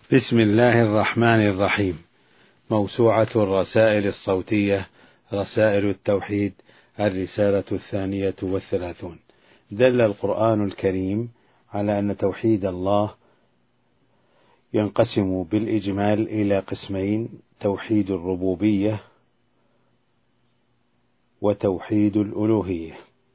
بسم الله الرحمن الرحيم. موسوعة الرسائل الصوتية، رسائل التوحيد، الرسالة 32. دل القرآن الكريم على أن توحيد الله ينقسم بالإجمال إلى قسمين: توحيد الربوبية وتوحيد الألوهية،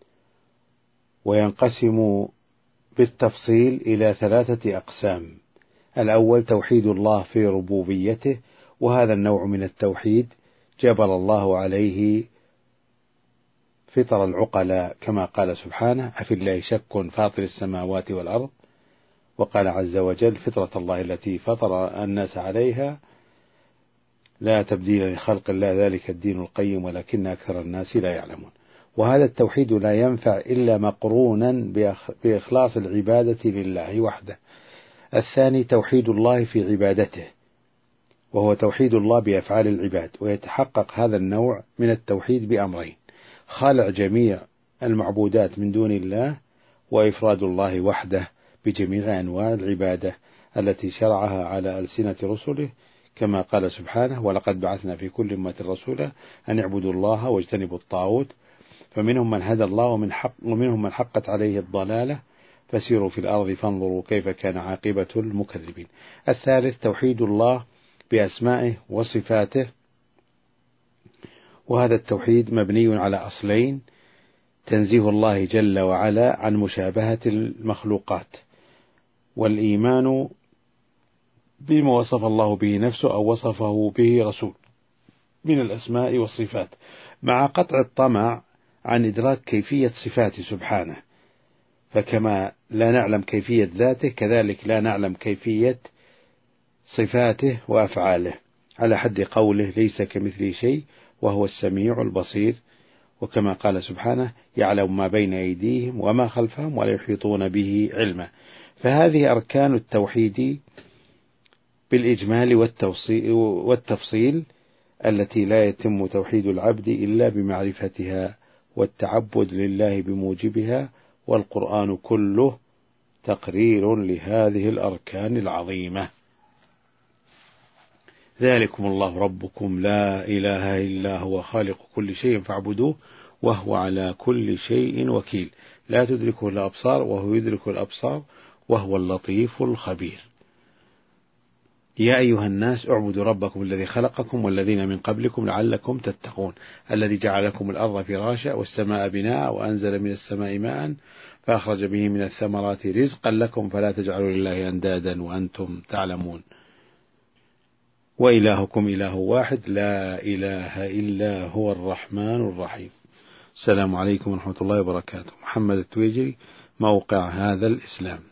وينقسم بالتفصيل إلى 3 أقسام. الأول توحيد الله في ربوبيته، وهذا النوع من التوحيد جبل الله عليه فطر العقلاء، كما قال سبحانه: أفي الله شك فاطر السماوات والأرض. وقال عز وجل: فطرة الله التي فطر الناس عليها لا تبديل لخلق الله ذلك الدين القيم ولكن أكثر الناس لا يعلمون. وهذا التوحيد لا ينفع إلا مقرونا بإخلاص العبادة لله وحده. الثاني توحيد الله في عبادته، وهو توحيد الله بأفعال العباد، ويتحقق هذا النوع من التوحيد بأمرين: خلع جميع المعبودات من دون الله، وإفراد الله وحده بجميع أنواع العبادة التي شرعها على ألسنة رسله، كما قال سبحانه: ولقد بعثنا في كل أمة رسولا أن اعبدوا الله واجتنبوا الطاغوت، فمنهم من هدى الله ومنهم من حقت عليه الضلالة، فسيروا في الأرض فانظروا كيف كان عاقبة المكذبين. الثالث توحيد الله بأسمائه وصفاته، وهذا التوحيد مبني على أصلين: تنزيه الله جل وعلا عن مشابهة المخلوقات، والإيمان بما وصف الله به نفسه أو وصفه به رسول من الأسماء والصفات، مع قطع الطمع عن إدراك كيفية صفاته سبحانه، فكما لا نعلم كيفية ذاته كذلك لا نعلم كيفية صفاته وأفعاله، على حد قوله: ليس كمثله شيء وهو السميع البصير. وكما قال سبحانه: يعلم ما بين أيديهم وما خلفهم ولا يحيطون به علما. فهذه أركان التوحيد بالإجمال والتفصيل التي لا يتم توحيد العبد إلا بمعرفتها والتعبد لله بموجبها، والقرآن كله تقرير لهذه الأركان العظيمة. ذلكم الله ربكم لا إله إلا هو خالق كل شيء فاعبدوه وهو على كل شيء وكيل، لا تدركه الأبصار وهو يدرك الأبصار وهو اللطيف الخبير. يا أيها الناس اعبدوا ربكم الذي خلقكم والذين من قبلكم لعلكم تتقون، الذي جعل لكم الأرض فراشا والسماء بناء وأنزل من السماء ماء فأخرج به من الثمرات رزقا لكم فلا تجعلوا لله أندادا وأنتم تعلمون. وإلهكم إله واحد لا إله إلا هو الرحمن الرحيم. السلام عليكم ورحمة الله وبركاته. محمد التويجري، موقع هذا الإسلام.